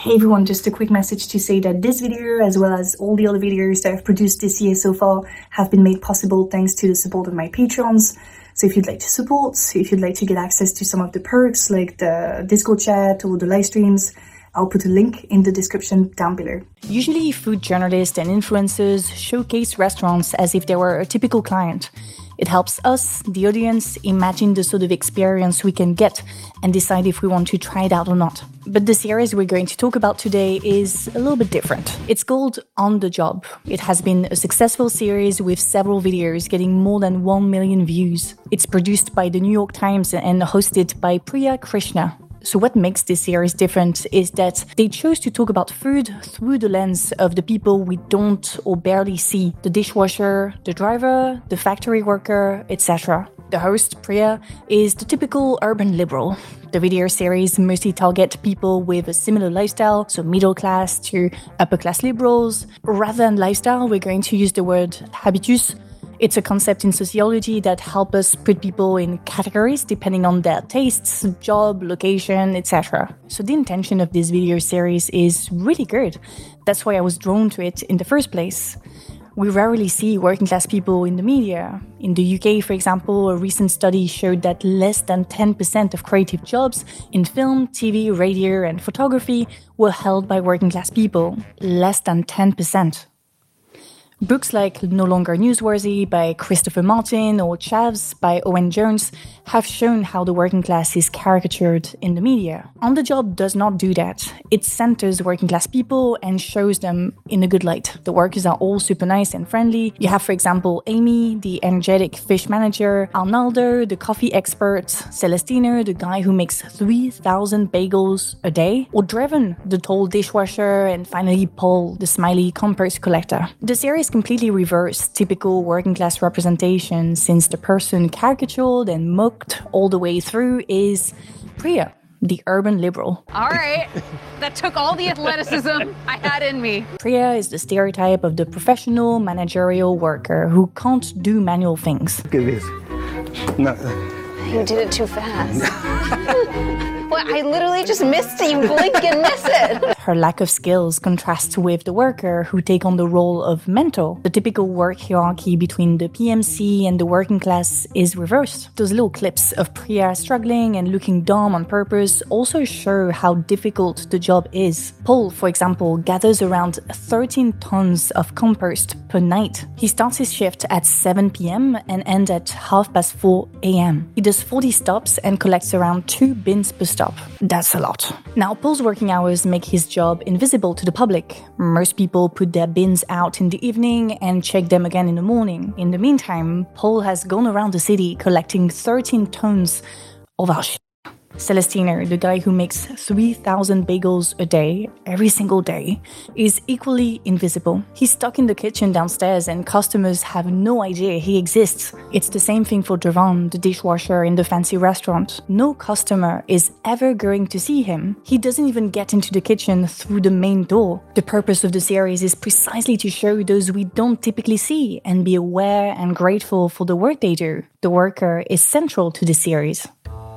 Hey everyone, just a quick message to say that this video, as well as all the other videos that I've produced this year so far, have been made possible thanks to the support of my Patreons. So if you'd like to support, if you'd like to get access to some of the perks like the Discord chat or the live streams, I'll put a link in the description down below. Usually food journalists and influencers showcase restaurants as if they were a typical client. It helps us, the audience, imagine the sort of experience we can get and decide if we want to try it out or not. But the series we're going to talk about today is a little bit different. It's called On the Job. It has been a successful series with several videos getting more than 1 million views. It's produced by the New York Times and hosted by Priya Krishna. So what makes this series different is that they chose to talk about food through the lens of the people we don't or barely see. The dishwasher, the driver, the factory worker, etc. The host, Priya, is the typical urban liberal. The video series mostly target people with a similar lifestyle, so middle class to upper class liberals. Rather than lifestyle, we're going to use the word habitus. It's a concept in sociology that helps us put people in categories depending on their tastes, job, location, etc. So the intention of this video series is really good. That's why I was drawn to it in the first place. We rarely see working class people in the media. In the UK, for example, a recent study showed that less than 10% of creative jobs in film, TV, radio, and photography were held by working class people. Less than 10%. Books like No Longer Newsworthy by Christopher Martin or Chavs by Owen Jones have shown how the working class is caricatured in the media. On the Job does not do that. It centers working class people and shows them in a good light. The workers are all super nice and friendly. You have, for example, Amy, the energetic fish manager, Arnaldo, the coffee expert, Celestino, the guy who makes 3,000 bagels a day, or Dreven, the tall dishwasher, and finally Paul, the smiley compost collector. The series completely reversed typical working class representation, since the person caricatured and mocked all the way through is Priya, the urban liberal. All right, that took all the athleticism I had in me. Priya is the stereotype of the professional managerial worker who can't do manual things. Look at this. No. You did it too fast. Well, I literally just missed it. You blink and miss it. Her lack of skills contrasts with the worker who take on the role of mentor. The typical work hierarchy between the PMC and the working class is reversed. Those little clips of Priya struggling and looking dumb on purpose also show how difficult the job is. Paul, for example, gathers around 13 tons of compost per night. He starts his shift at 7 p.m. and ends at 4:30 a.m. He does 40 stops and collects around 2 bins per stop. That's a lot. Now, Paul's working hours make his job invisible to the public. Most people put their bins out in the evening and check them again in the morning. In the meantime, Paul has gone around the city collecting 13 tons of our shit. Celestino, the guy who makes 3,000 bagels a day, every single day, is equally invisible. He's stuck in the kitchen downstairs and customers have no idea he exists. It's the same thing for Devan, the dishwasher in the fancy restaurant. No customer is ever going to see him. He doesn't even get into the kitchen through the main door. The purpose of the series is precisely to show those we don't typically see and be aware and grateful for the work they do. The worker is central to the series.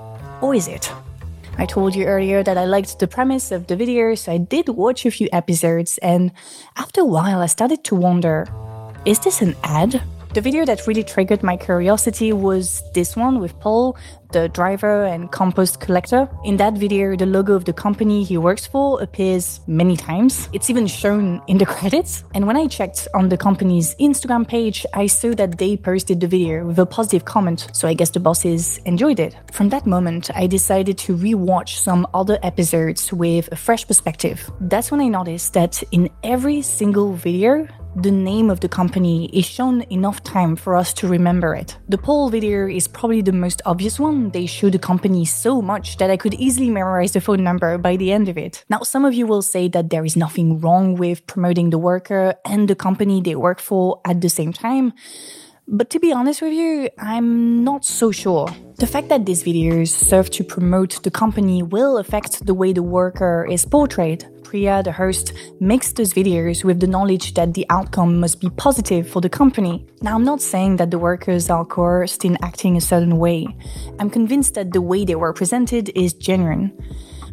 Or is it? I told you earlier that I liked the premise of the video, so I did watch a few episodes, and after a while I started to wonder, is this an ad? The video that really triggered my curiosity was this one with Paul, the driver and compost collector. In that video, the logo of the company he works for appears many times. It's even shown in the credits. And when I checked on the company's Instagram page, I saw that they posted the video with a positive comment, so I guess the bosses enjoyed it. From that moment, I decided to rewatch some other episodes with a fresh perspective. That's when I noticed that in every single video, the name of the company is shown enough time for us to remember it. The Paul video is probably the most obvious one. They show the company so much that I could easily memorize the phone number by the end of it. Now, some of you will say that there is nothing wrong with promoting the worker and the company they work for at the same time. But to be honest with you, I'm not so sure. The fact that these videos serve to promote the company will affect the way the worker is portrayed. Priya, the host, makes those videos with the knowledge that the outcome must be positive for the company. Now, I'm not saying that the workers are coerced in acting a certain way. I'm convinced that the way they were presented is genuine.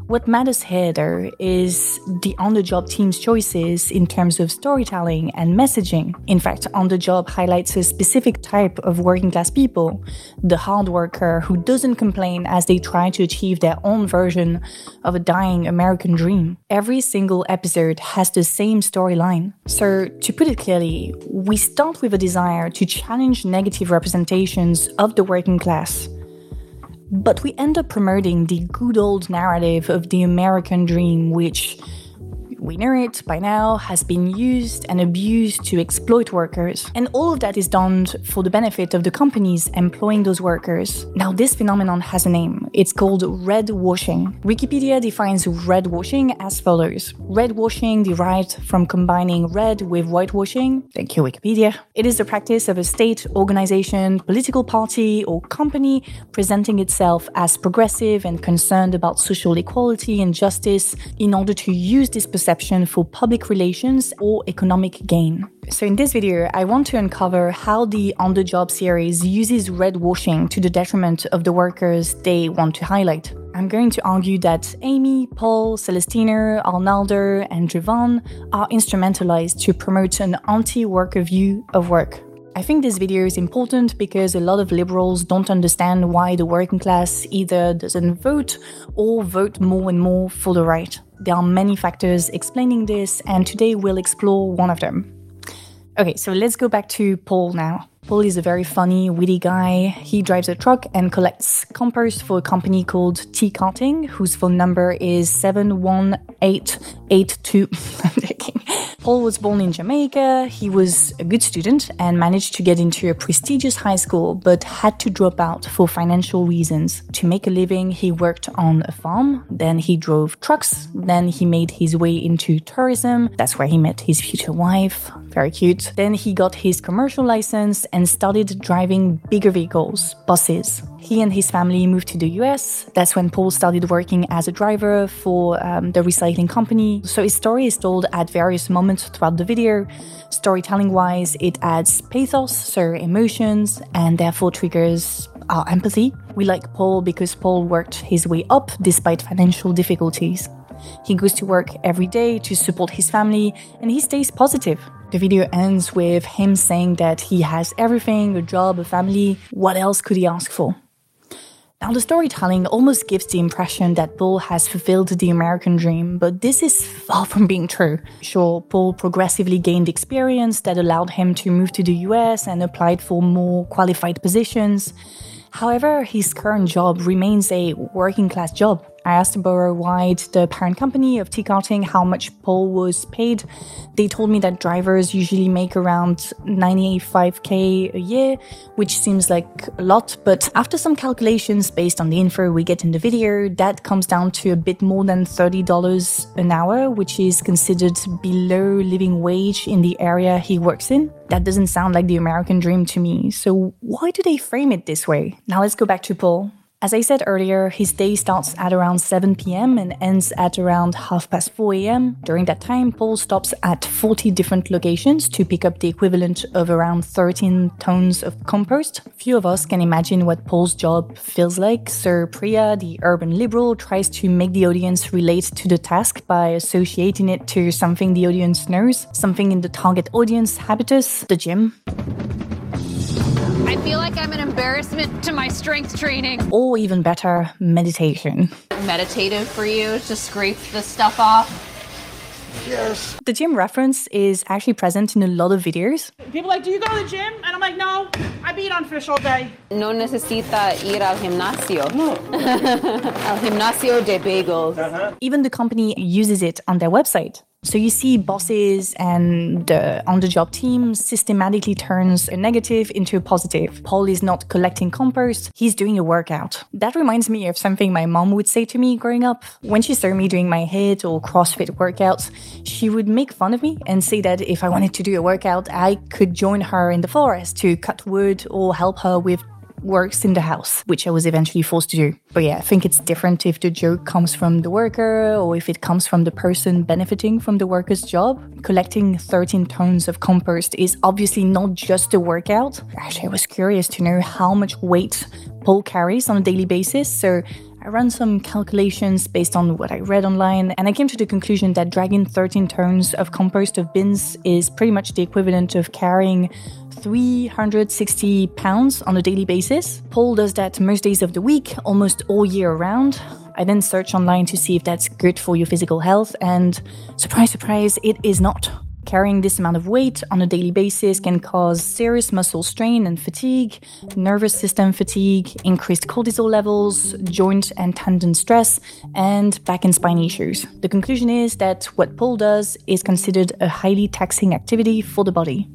What matters here, though, is the on-the-job team's choices in terms of storytelling and messaging. In fact, On-the-Job highlights a specific type of working-class people, the hard worker who doesn't complain as they try to achieve their own version of a dying American dream. Every single episode has the same storyline. So, to put it clearly, we start with a desire to challenge negative representations of the working class. But we end up promoting the good old narrative of the American dream, which, we know it by now, has been used and abused to exploit workers. And all of that is done for the benefit of the companies employing those workers. Now, this phenomenon has a name. It's called red washing. Wikipedia defines red washing as follows. Red washing derived from combining red with whitewashing. Thank you, Wikipedia. It is the practice of a state, organization, political party, or company presenting itself as progressive and concerned about social equality and justice in order to use this perception for public relations or economic gain. So in this video, I want to uncover how the On-the-Job series uses red washing to the detriment of the workers they want to highlight. I'm going to argue that Amy, Paul, Celestino, Arnaldo, and Jovan are instrumentalized to promote an anti-worker view of work. I think this video is important because a lot of liberals don't understand why the working class either doesn't vote or vote more and more for the right. There are many factors explaining this, and today we'll explore one of them. Okay, so let's go back to Paul now. Paul is a very funny, witty guy. He drives a truck and collects compost for a company called Tea Carting, whose phone number is 71882. I'm joking. Paul was born in Jamaica. He was a good student and managed to get into a prestigious high school, but had to drop out for financial reasons. To make a living, he worked on a farm, then he drove trucks, then he made his way into tourism. That's where he met his future wife. Very cute. Then he got his commercial license and started driving bigger vehicles, buses. He and his family moved to the US. That's when Paul started working as a driver for the recycling company. So his story is told at various moments throughout the video. Storytelling-wise, it adds pathos, so emotions, and therefore triggers our empathy. We like Paul because Paul worked his way up despite financial difficulties. He goes to work every day to support his family, and he stays positive. The video ends with him saying that he has everything, a job, a family. What else could he ask for? Now, the storytelling almost gives the impression that Paul has fulfilled the American dream, but this is far from being true. Sure, Paul progressively gained experience that allowed him to move to the US and applied for more qualified positions. However, his current job remains a working-class job. I asked Borough-wide, the parent company of Tea Carting, how much Paul was paid. They told me that drivers usually make around $95,000 a year, which seems like a lot, but after some calculations based on the info we get in the video, that comes down to a bit more than $30 an hour, which is considered below living wage in the area he works in. That doesn't sound like the American dream to me, so why do they frame it this way? Now let's go back to Paul. As I said earlier, his day starts at around 7 p.m. and ends at around 4:30 a.m. During that time, Paul stops at 40 different locations to pick up the equivalent of around 13 tons of compost. Few of us can imagine what Paul's job feels like, so Priya, the urban liberal, tries to make the audience relate to the task by associating it to something the audience knows, something in the target audience habitus, the gym. I feel like I'm an embarrassment to my strength training. Or even better, meditation. Meditative for you to scrape the stuff off? Yes. The gym reference is actually present in a lot of videos. People are like, do you go to the gym? And I'm like, no, I beat on fish all day. No necesita ir al gimnasio. No. Al gimnasio de bagels. Even the company uses it on their website. So you see bosses and the on-the-job team systematically turns a negative into a positive. Paul is not collecting compost, he's doing a workout. That reminds me of something my mom would say to me growing up. When she saw me doing my HIIT or CrossFit workouts, she would make fun of me and say that if I wanted to do a workout, I could join her in the forest to cut wood or help her with works in the house, which I was eventually forced to do. But yeah, I think it's different if the joke comes from the worker or if it comes from the person benefiting from the worker's job. Collecting 13 tons of compost is obviously not just a workout. Actually, I was curious to know how much weight Paul carries on a daily basis, so I ran some calculations based on what I read online, and I came to the conclusion that dragging 13 tons of compost of bins is pretty much the equivalent of carrying 360 pounds on a daily basis. Paul does that most days of the week, almost all year round. I then searched online to see if that's good for your physical health, and surprise, surprise, it is not. Carrying this amount of weight on a daily basis can cause serious muscle strain and fatigue, nervous system fatigue, increased cortisol levels, joint and tendon stress, and back and spine issues. The conclusion is that what Paul does is considered a highly taxing activity for the body.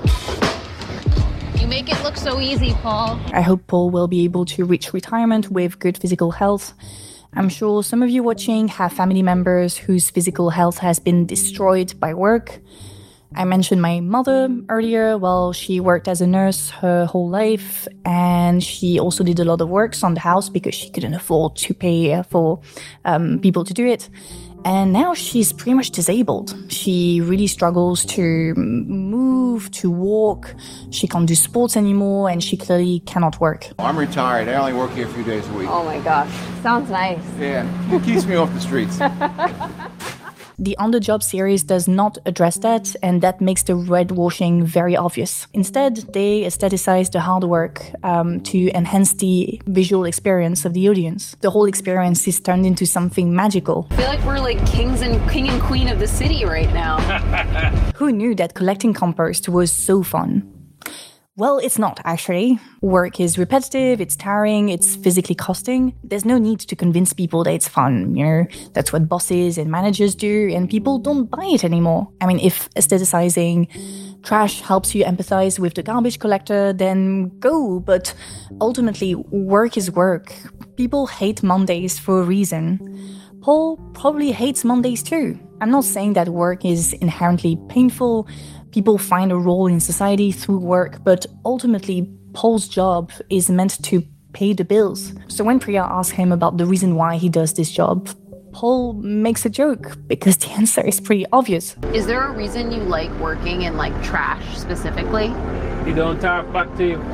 You make it look so easy, Paul. I hope Paul will be able to reach retirement with good physical health. I'm sure some of you watching have family members whose physical health has been destroyed by work. I mentioned my mother earlier. Well, she worked as a nurse her whole life, and she also did a lot of works on the house because she couldn't afford to pay for people to do it. And now she's pretty much disabled. She really struggles to move, to walk. She can't do sports anymore, and she clearly cannot work. I'm retired. I only work here a few days a week. Oh my gosh, sounds nice. Yeah, it keeps me off the streets. The On the Job series does not address that, and that makes the red washing very obvious. Instead, they aestheticize the hard work to enhance the visual experience of the audience. The whole experience is turned into something magical. I feel like we're like king and queen of the city right now. Who knew that collecting compost was so fun? Well, it's not, actually. Work is repetitive, it's tiring, it's physically costing. There's no need to convince people that it's fun, you know? That's what bosses and managers do, and people don't buy it anymore. I mean, if aestheticizing trash helps you empathize with the garbage collector, then go, but ultimately, work is work. People hate Mondays for a reason. Paul probably hates Mondays too. I'm not saying that work is inherently painful. People find a role in society through work, but ultimately, Paul's job is meant to pay the bills. So when Priya asks him about the reason why he does this job, Paul makes a joke because the answer is pretty obvious. Is there a reason you like working in like trash specifically? You don't talk back to you.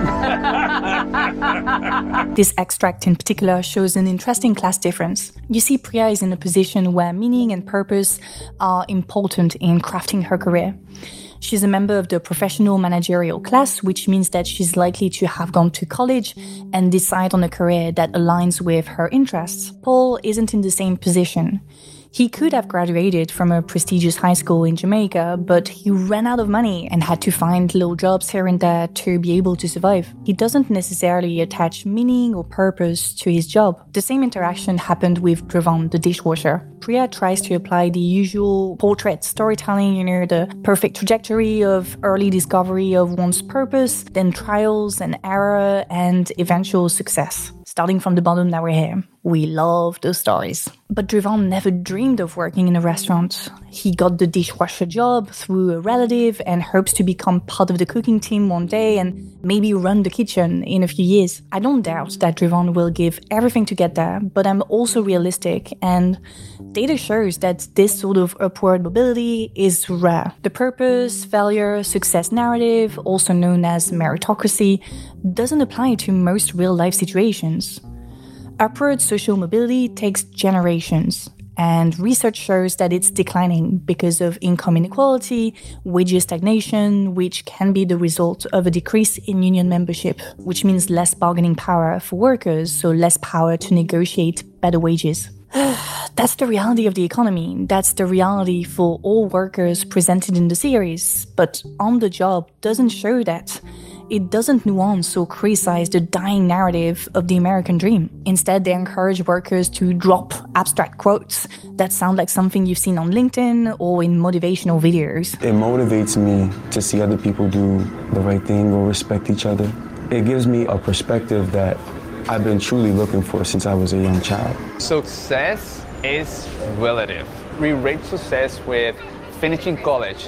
This extract in particular shows an interesting class difference. You see, Priya is in a position where meaning and purpose are important in crafting her career. She's a member of the professional managerial class, which means that she's likely to have gone to college and decide on a career that aligns with her interests. Paul isn't in the same position. He could have graduated from a prestigious high school in Jamaica, but he ran out of money and had to find little jobs here and there to be able to survive. He doesn't necessarily attach meaning or purpose to his job. The same interaction happened with Drivon, the dishwasher. Priya tries to apply the usual portrait storytelling, you know, the perfect trajectory of early discovery of one's purpose, then trials and error, and eventual success. Starting from the bottom, now we're here. We love those stories. But Drivon never dreamed of working in a restaurant. He got the dishwasher job through a relative and hopes to become part of the cooking team one day and maybe run the kitchen in a few years. I don't doubt that Drivon will give everything to get there, but I'm also realistic, and data shows that this sort of upward mobility is rare. The purpose, failure, success narrative, also known as meritocracy, doesn't apply to most real-life situations. Upward social mobility takes generations, and research shows that it's declining because of income inequality, wage stagnation, which can be the result of a decrease in union membership, which means less bargaining power for workers, so less power to negotiate better wages. That's the reality of the economy. That's the reality for all workers presented in the series. But On the Job doesn't show that. It doesn't nuance or criticize the dying narrative of the American dream. Instead, they encourage workers to drop abstract quotes that sound like something you've seen on LinkedIn or in motivational videos. It motivates me to see other people do the right thing or respect each other. It gives me a perspective that I've been truly looking for since I was a young child. Success is relative. We rate success with finishing college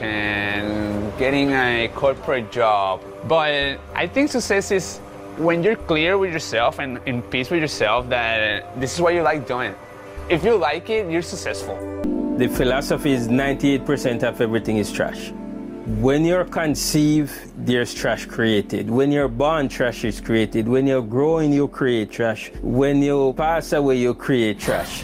and getting a corporate job. But I think success is when you're clear with yourself and in peace with yourself that this is what you like doing. If you like it, you're successful. The philosophy is 98% of everything is trash. When you're conceived, there's trash created. When you're born, trash is created. When you're growing, you create trash. When you pass away, you create trash.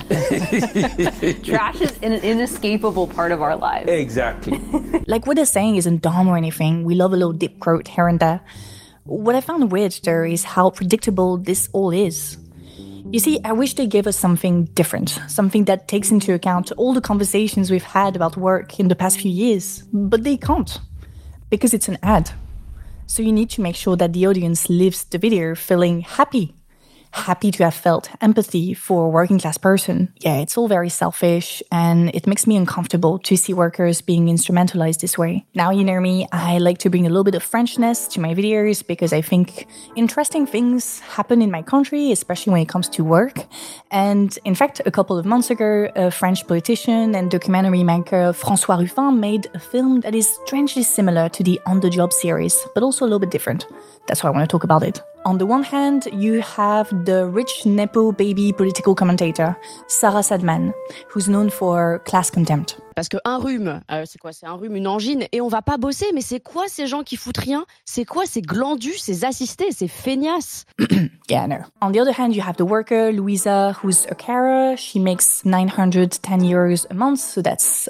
Trash is an inescapable part of our lives. Exactly. Like what they're saying isn't dumb or anything. We love a little dip quote here and there. What I found weird, though, is how predictable this all is. You see, I wish they gave us something different, something that takes into account all the conversations we've had about work in the past few years. But they can't, because it's an ad. So you need to make sure that the audience leaves the video feeling happy to have felt empathy for a working class person. Yeah, it's all very selfish, and it makes me uncomfortable to see workers being instrumentalized this way. Now, you know me, I like to bring a little bit of Frenchness to my videos because I think interesting things happen in my country, especially when it comes to work. And in fact, a couple of months ago, a French politician and documentary maker François Ruffin made a film that is strangely similar to the On the Job series, but also a little bit different. That's why I want to talk about it. On the one hand, you have the rich Nepo baby political commentator, Sarah Sadman, who's known for class contempt. Parce que un rhume, c'est quoi? C'est un rhume, une angine, et on va pas bosser, mais c'est quoi ces gens qui foutent rien? C'est quoi ces glandus, ces assistés, ces feignasses? Yeah, no. On the other hand, you have the worker, Louisa, who's a carer. She makes 910 euros a month, so that's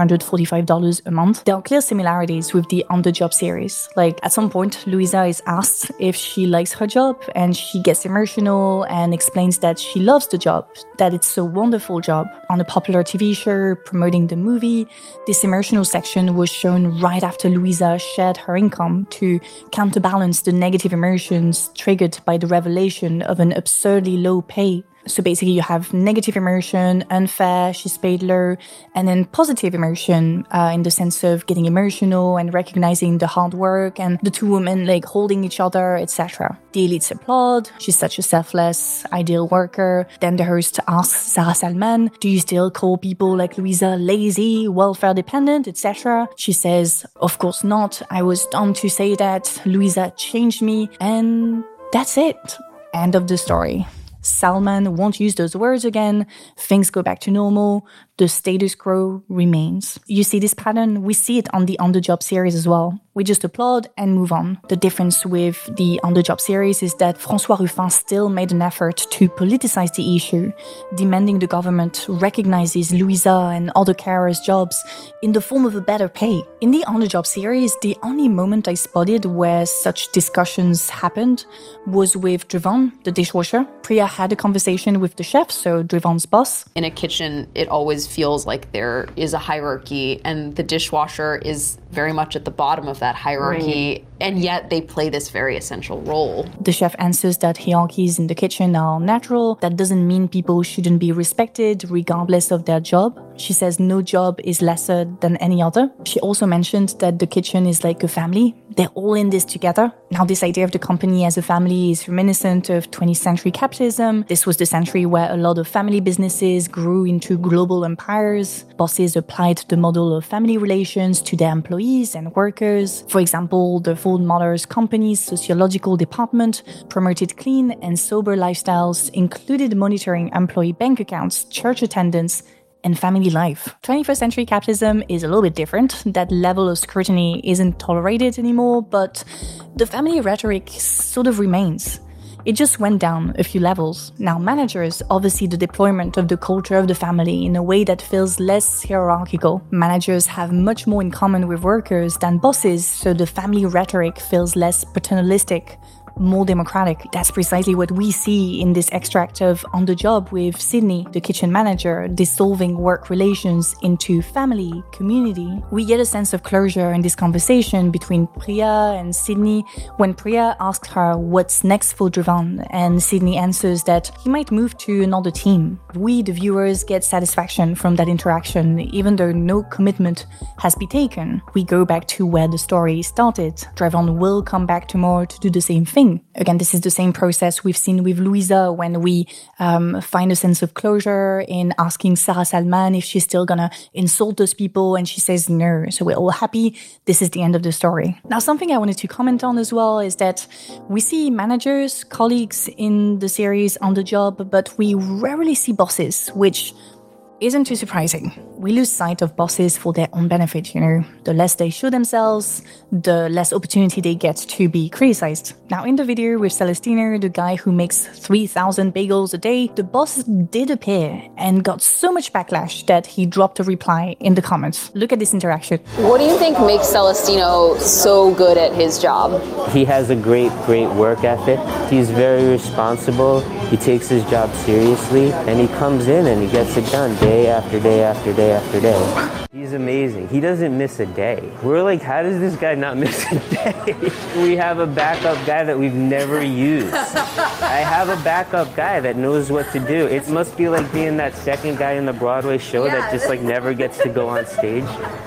$945 a month. There are clear similarities with the On the Job series. Like, at some point, Louisa is asked if she likes her job, and she gets emotional and explains that she loves the job, that it's a wonderful job. On a popular TV show promoting the movie, this emotional section was shown right after Louisa shared her income to counterbalance the negative emotions triggered by the revelation of an absurdly low pay. So basically you have negative emotion, unfair, she's paid low, and then positive emotion in the sense of getting emotional and recognizing the hard work and the two women like holding each other, etc. The elites applaud, she's such a selfless, ideal worker. Then the host asks Sarah Salman, do you still call people like Louisa lazy, welfare dependent, etc.? She says, of course not, I was dumb to say that, Louisa changed me, and that's it. End of the story. Salman won't use those words again, things go back to normal, the status quo remains. You see this pattern? We see it on the On the Job series as well. We just applaud and move on. The difference with the On the Job series is that François Ruffin still made an effort to politicize the issue, demanding the government recognizes Louisa and other carers' jobs in the form of a better pay. In the On the Job series, the only moment I spotted where such discussions happened was with Drivon, the dishwasher. Priya had a conversation with the chef, so Drivon's boss. In a kitchen, it always feels like there is a hierarchy, and the dishwasher is very much at the bottom of that hierarchy, right. And yet they play this very essential role. The chef answers that hierarchies in the kitchen are natural. That doesn't mean people shouldn't be respected regardless of their job. She says no job is lesser than any other. She also mentioned that the kitchen is like a family. They're all in this together. Now, this idea of the company as a family is reminiscent of 20th century capitalism. This was the century where a lot of family businesses grew into global empires. Bosses applied the model of family relations to their employees and workers. For example, the Ford Motors Company's sociological department promoted clean and sober lifestyles, included monitoring employee bank accounts, church attendance, and family life. 21st century capitalism is a little bit different. That level of scrutiny isn't tolerated anymore, but the family rhetoric sort of remains. It just went down a few levels. Now managers oversee the deployment of the culture of the family in a way that feels less hierarchical. Managers have much more in common with workers than bosses, so the family rhetoric feels less paternalistic, more democratic. That's precisely what we see in this extract of On the Job with Sydney, the kitchen manager, dissolving work relations into family, community. We get a sense of closure in this conversation between Priya and Sydney when Priya asks her what's next for Drivon, and Sydney answers that he might move to another team. We, the viewers, get satisfaction from that interaction, even though no commitment has been taken. We go back to where the story started. Drivon will come back tomorrow to do the same thing. Again, this is the same process we've seen with Louisa when we find a sense of closure in asking Sarah Salman if she's still gonna insult those people, and she says no. So we're all happy. This is the end of the story. Now, something I wanted to comment on as well is that we see managers, colleagues in the series On the Job, but we rarely see bosses, which isn't too surprising. We lose sight of bosses for their own benefit, The less they show themselves, the less opportunity they get to be criticized. Now, in the video with Celestino, the guy who makes 3,000 bagels a day, the boss did appear and got so much backlash that he dropped a reply in the comments. Look at this interaction. What do you think makes Celestino so good at his job? He has a great work ethic. He's very responsible. He takes his job seriously, and he comes in and he gets it done day after day after day after day. He's amazing. He doesn't miss a day. We're like, how does this guy not miss a day? We have a backup guy that we've never used. I have a backup guy that knows what to do. It must be like being that second guy in the Broadway show that just like never gets to go on stage.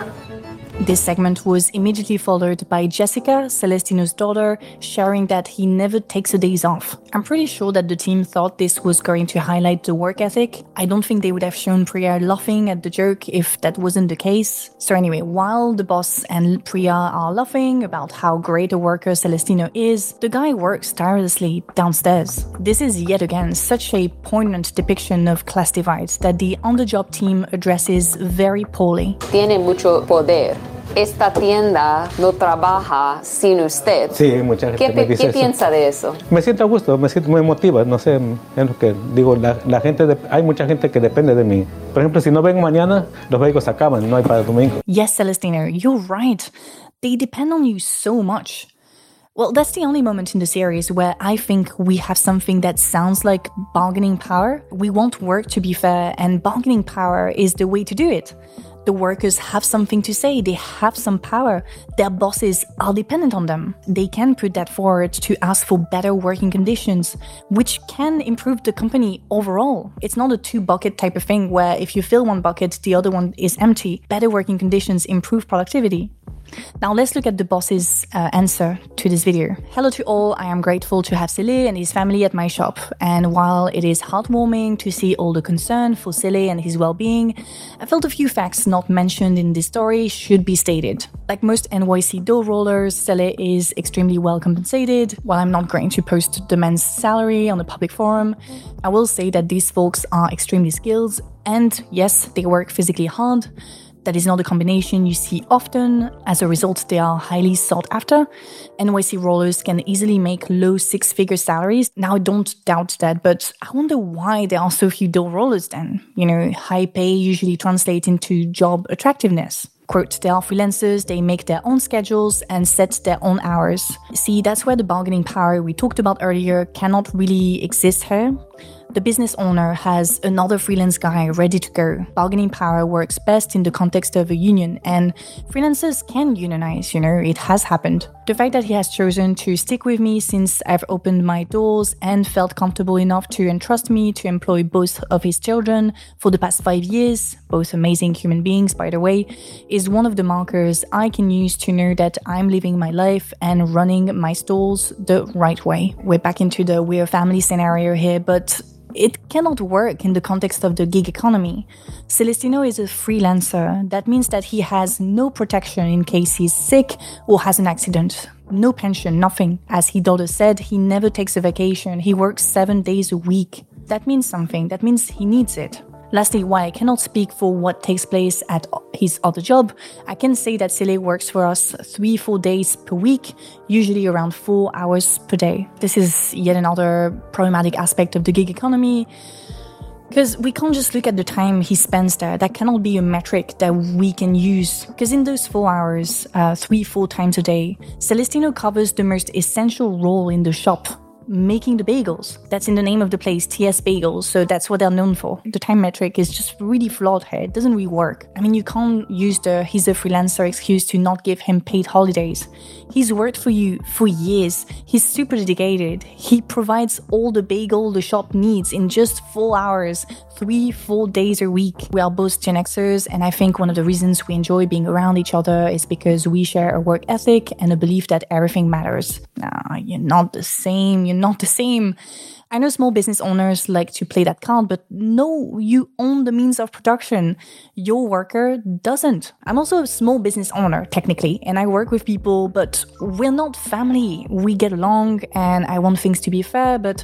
This segment was immediately followed by Jessica, Celestino's daughter, sharing that he never takes a days off. I'm pretty sure that the team thought this was going to highlight the work ethic. I don't think they would have shown Priya laughing at the joke if that wasn't the case. So anyway, while the boss and Priya are laughing about how great a worker Celestino is, the guy works tirelessly downstairs. This is yet again such a poignant depiction of class divides that the on-the-job team addresses very poorly. Tiene mucho poder. Esta tienda no trabaja sin usted. Sí, mucha gente me dice ¿Qué eso. piensa de eso? Me siento a gusto, me siento muy emotiva, no sé, es lo que digo, la gente, hay mucha gente que depende de mí. Por ejemplo, si no vengo mañana, los bagels se acaban, no hay para el domingo. Yes, Celestino, you're right. They depend on you so much. Well, that's the only moment in the series where I think we have something that sounds like bargaining power. We want work to be fair, and bargaining power is the way to do it. The workers have something to say, they have some power. Their bosses are dependent on them. They can put that forward to ask for better working conditions, which can improve the company overall. It's not a two-bucket type of thing where if you fill one bucket, the other one is empty. Better working conditions improve productivity. Now let's look at the boss's answer to this video. Hello to all, I am grateful to have Sele and his family at my shop. And while it is heartwarming to see all the concern for Sele and his well-being, I felt a few facts not mentioned in this story should be stated. Like most NYC dough rollers, Sele is extremely well compensated. While I'm not going to post the man's salary on the public forum, I will say that these folks are extremely skilled and yes, they work physically hard. That is not a combination you see often. As a result, they are highly sought after. NYC rollers can easily make low six-figure salaries. Now, I don't doubt that, but I wonder why there are so few dough rollers then. High pay usually translates into job attractiveness. Quote, they are freelancers, they make their own schedules and set their own hours. See, that's where the bargaining power we talked about earlier cannot really exist here. The business owner has another freelance guy ready to go. Bargaining power works best in the context of a union, and freelancers can unionize, it has happened. The fact that he has chosen to stick with me since I've opened my doors and felt comfortable enough to entrust me to employ both of his children for the past 5 years, both amazing human beings, by the way, is one of the markers I can use to know that I'm living my life and running my stalls the right way. We're back into the we're family scenario here, but it cannot work in the context of the gig economy. Celestino is a freelancer. That means that he has no protection in case he's sick or has an accident. No pension, nothing. As his daughter said, he never takes a vacation. He works 7 days a week. That means something. That means he needs it. Lastly, while I cannot speak for what takes place at his other job, I can say that Sele works for us 3-4 days per week, usually around 4 hours per day. This is yet another problematic aspect of the gig economy, because we can't just look at the time he spends there. That cannot be a metric that we can use. Because in those 4 hours, 3-4 times a day, Celestino covers the most essential role in the shop, making the bagels. That's in the name of the place, TS Bagels, so that's what they're known for. The time metric is just really flawed here. It doesn't really work. I mean, you can't use the he's a freelancer excuse to not give him paid holidays. He's worked for you for years. He's super dedicated. He provides all the bagel the shop needs in just 4 hours, 3-4 days a week. We are both Gen Xers, and I think one of the reasons we enjoy being around each other is because we share a work ethic and a belief that everything matters. Nah, you're not the same. You're not the same. I know small business owners like to play that card, but no, you own the means of production. Your worker doesn't. I'm also a small business owner, technically, and I work with people, but we're not family. We get along, and I want things to be fair, but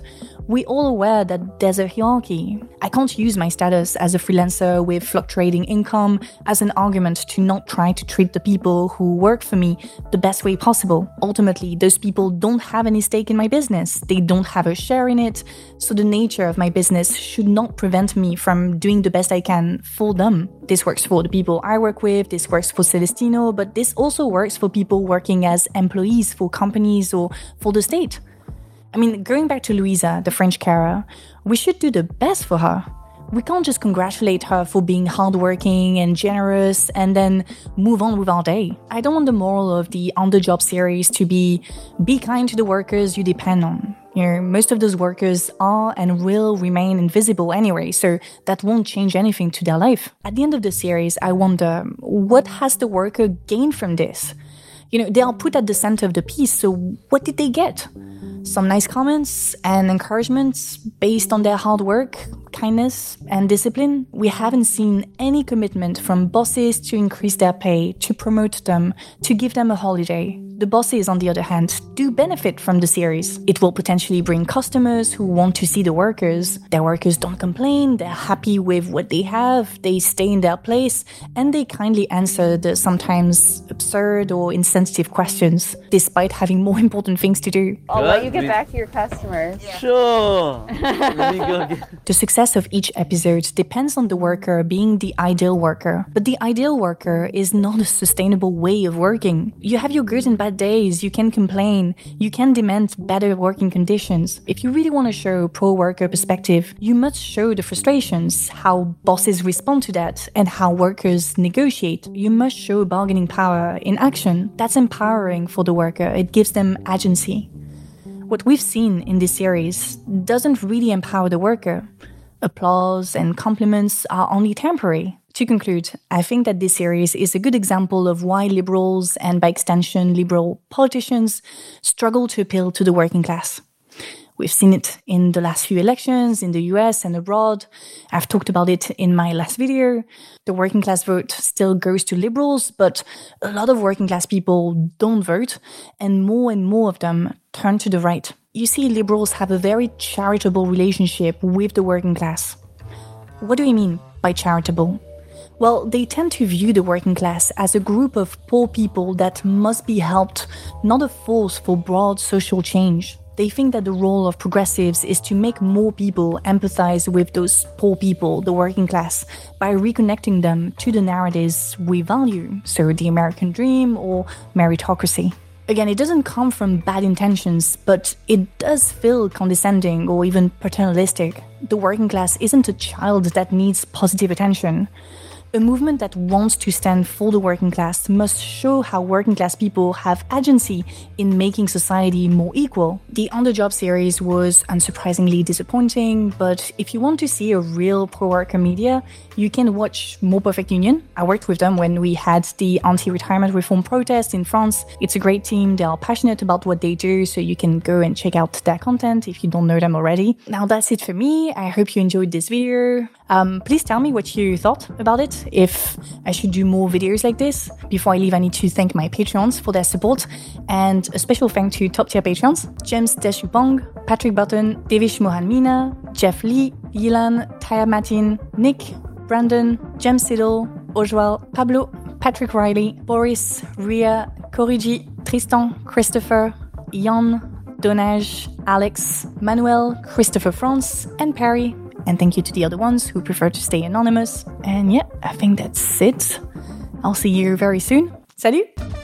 We're all aware that there's a hierarchy. I can't use my status as a freelancer with fluctuating income as an argument to not try to treat the people who work for me the best way possible. Ultimately, those people don't have any stake in my business. They don't have a share in it. So the nature of my business should not prevent me from doing the best I can for them. This works for the people I work with, this works for Celestino, but this also works for people working as employees for companies or for the state. I mean, going back to Louisa, the French carer, we should do the best for her. We can't just congratulate her for being hardworking and generous and then move on with our day. I don't want the moral of the On the Job series to be kind to the workers you depend on. You know, most of those workers are and will remain invisible anyway, so that won't change anything to their life. At the end of the series, I wonder, what has the worker gained from this? You know, they are put at the center of the piece, so what did they get? Some nice comments and encouragements based on their hard work, kindness, and discipline. We haven't seen any commitment from bosses to increase their pay, to promote them, to give them a holiday. The bosses, on the other hand, do benefit from the series. It will potentially bring customers who want to see the workers. Their workers don't complain, they're happy with what they have, they stay in their place, and they kindly answer the sometimes absurd or insensitive questions, despite having more important things to do. I'll let you get back to your customers. Sure. Let me go get... The success of each episode depends on the worker being the ideal worker. But the ideal worker is not a sustainable way of working. You have your good and bad days, you can complain, you can demand better working conditions. If you really want to show pro-worker perspective, you must show the frustrations, how bosses respond to that, and how workers negotiate. You must show bargaining power in action. That's empowering for the worker. It gives them agency. What we've seen in this series doesn't really empower the worker. Applause and compliments are only temporary. To conclude, I think that this series is a good example of why liberals, and by extension liberal politicians, struggle to appeal to the working class. We've seen it in the last few elections in the US and abroad. I've talked about it in my last video. The working class vote still goes to liberals, but a lot of working class people don't vote, and more of them turn to the right. You see, liberals have a very charitable relationship with the working class. What do I mean by charitable? Well, they tend to view the working class as a group of poor people that must be helped, not a force for broad social change. They think that the role of progressives is to make more people empathize with those poor people, the working class, by reconnecting them to the narratives we value, so the American dream or meritocracy. Again, it doesn't come from bad intentions, but it does feel condescending or even paternalistic. The working class isn't a child that needs positive attention. A movement that wants to stand for the working class must show how working class people have agency in making society more equal. The On the Job series was unsurprisingly disappointing, but if you want to see a real pro-worker media, you can watch More Perfect Union. I worked with them when we had the anti-retirement reform protest in France. It's a great team, they are passionate about what they do, so you can go and check out their content if you don't know them already. Now that's it for me, I hope you enjoyed this video. Please tell me what you thought about it, if I should do more videos like this. Before I leave, I need to thank my Patreons for their support, and a special thank to top tier Patreons: James Deshupong, Patrick Button, Devish Mohan Meena, Jeff Lee, Yilan, Taya Matin, Nick, Brandon, James Siddle, Ojwal, Pablo, Patrick Riley, Boris, Ria, Koriji, Tristan, Christopher, Jan, Donage, Alex, Manuel, Christopher France, and Perry. And thank you to the other ones who prefer to stay anonymous. And yeah, I think that's it. I'll see you very soon. Salut!